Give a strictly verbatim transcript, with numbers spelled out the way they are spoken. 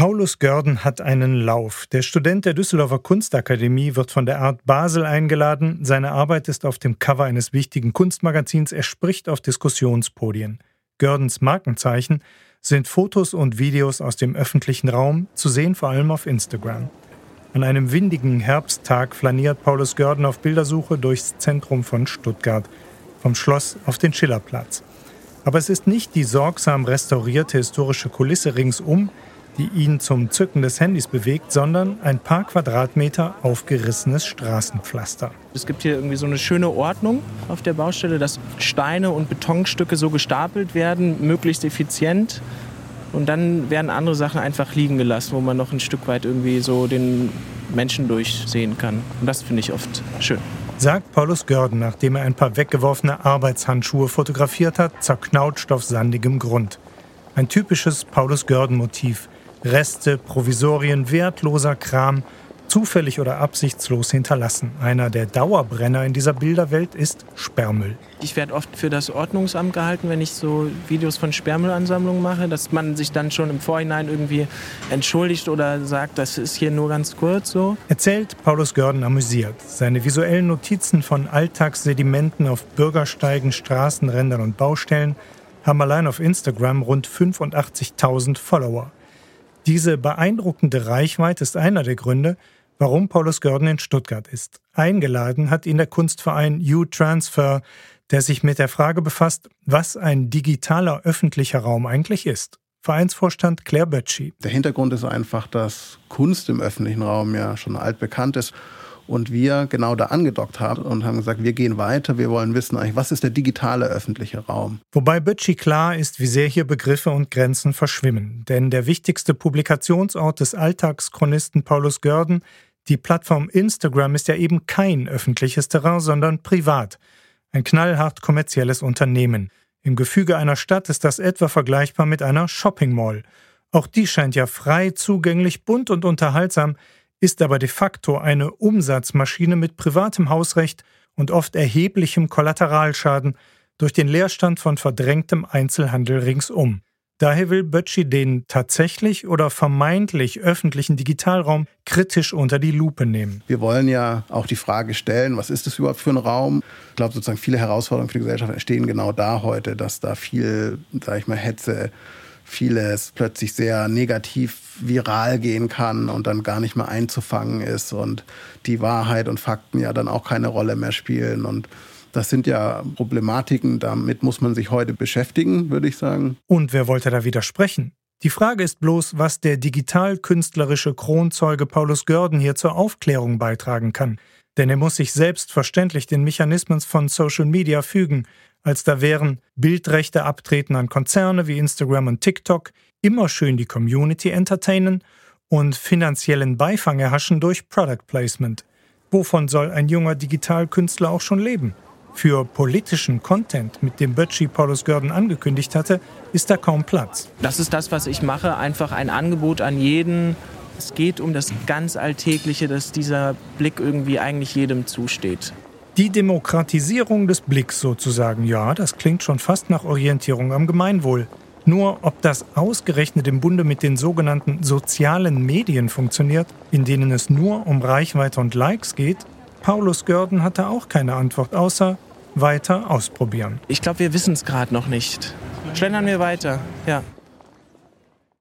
Paulus Görden hat einen Lauf. Der Student der Düsseldorfer Kunstakademie wird von der Art Basel eingeladen. Seine Arbeit ist auf dem Cover eines wichtigen Kunstmagazins. Er spricht auf Diskussionspodien. Gördens Markenzeichen sind Fotos und Videos aus dem öffentlichen Raum, zu sehen vor allem auf Instagram. An einem windigen Herbsttag flaniert Paulus Görden auf Bildersuche durchs Zentrum von Stuttgart, vom Schloss auf den Schillerplatz. Aber es ist nicht die sorgsam restaurierte historische Kulisse ringsum, die ihn zum Zücken des Handys bewegt, sondern ein paar Quadratmeter aufgerissenes Straßenpflaster. Es gibt hier irgendwie so eine schöne Ordnung auf der Baustelle, dass Steine und Betonstücke so gestapelt werden, möglichst effizient. Und dann werden andere Sachen einfach liegen gelassen, wo man noch ein Stück weit irgendwie so den Menschen durchsehen kann. Und das finde ich oft schön. Sagt Paulus Görden, nachdem er ein paar weggeworfene Arbeitshandschuhe fotografiert hat, zerknautscht auf sandigem Grund. Ein typisches Paulus-Görden-Motiv. Reste, Provisorien, wertloser Kram, zufällig oder absichtslos hinterlassen. Einer der Dauerbrenner in dieser Bilderwelt ist Sperrmüll. Ich werde oft für das Ordnungsamt gehalten, wenn ich so Videos von Sperrmüllansammlungen mache, dass man sich dann schon im Vorhinein irgendwie entschuldigt oder sagt, das ist hier nur ganz kurz so. Erzählt Paulus Görden amüsiert. Seine visuellen Notizen von Alltagssedimenten auf Bürgersteigen, Straßenrändern und Baustellen haben allein auf Instagram rund fünfundachtzigtausend Follower. Diese beeindruckende Reichweite ist einer der Gründe, warum Paulus Görden in Stuttgart ist. Eingeladen hat ihn der Kunstverein U-Transfer, der sich mit der Frage befasst, was ein digitaler öffentlicher Raum eigentlich ist. Vereinsvorstand Claire Bötschi. Der Hintergrund ist einfach, dass Kunst im öffentlichen Raum ja schon altbekannt ist. Und wir genau da angedockt haben und haben gesagt, wir gehen weiter, wir wollen wissen eigentlich, was ist der digitale öffentliche Raum. Wobei Bötschi klar ist, wie sehr hier Begriffe und Grenzen verschwimmen. Denn der wichtigste Publikationsort des Alltagschronisten Paulus Görden, die Plattform Instagram, ist ja eben kein öffentliches Terrain, sondern privat. Ein knallhart kommerzielles Unternehmen. Im Gefüge einer Stadt ist das etwa vergleichbar mit einer Shopping Mall. Auch die scheint ja frei, zugänglich, bunt und unterhaltsam, ist aber de facto eine Umsatzmaschine mit privatem Hausrecht und oft erheblichem Kollateralschaden durch den Leerstand von verdrängtem Einzelhandel ringsum. Daher will Bötschi den tatsächlich oder vermeintlich öffentlichen Digitalraum kritisch unter die Lupe nehmen. Wir wollen ja auch die Frage stellen, was ist das überhaupt für ein Raum? Ich glaube, sozusagen viele Herausforderungen für die Gesellschaft entstehen genau da heute, dass da viel, sage ich mal, Hetze, vieles plötzlich sehr negativ viral gehen kann und dann gar nicht mehr einzufangen ist und die Wahrheit und Fakten ja dann auch keine Rolle mehr spielen. Und das sind ja Problematiken, damit muss man sich heute beschäftigen, würde ich sagen. Und wer wollte da widersprechen? Die Frage ist bloß, was der digital-künstlerische Kronzeuge Paulus Görden hier zur Aufklärung beitragen kann. Denn er muss sich selbstverständlich den Mechanismen von Social Media fügen, als da wären Bildrechte abtreten an Konzerne wie Instagram und TikTok, immer schön die Community entertainen und finanziellen Beifang erhaschen durch Product Placement. Wovon soll ein junger Digitalkünstler auch schon leben? Für politischen Content, mit dem Bötschi Paulus Görden angekündigt hatte, ist da kaum Platz. Das ist das, was ich mache, einfach ein Angebot an jeden. Es geht um das ganz Alltägliche, dass dieser Blick irgendwie eigentlich jedem zusteht. Die Demokratisierung des Blicks sozusagen, ja, das klingt schon fast nach Orientierung am Gemeinwohl. Nur ob das ausgerechnet im Bunde mit den sogenannten sozialen Medien funktioniert, in denen es nur um Reichweite und Likes geht, Paulus Görden hatte auch keine Antwort, außer weiter ausprobieren. Ich glaube, wir wissen es gerade noch nicht. Schlendern wir weiter, ja.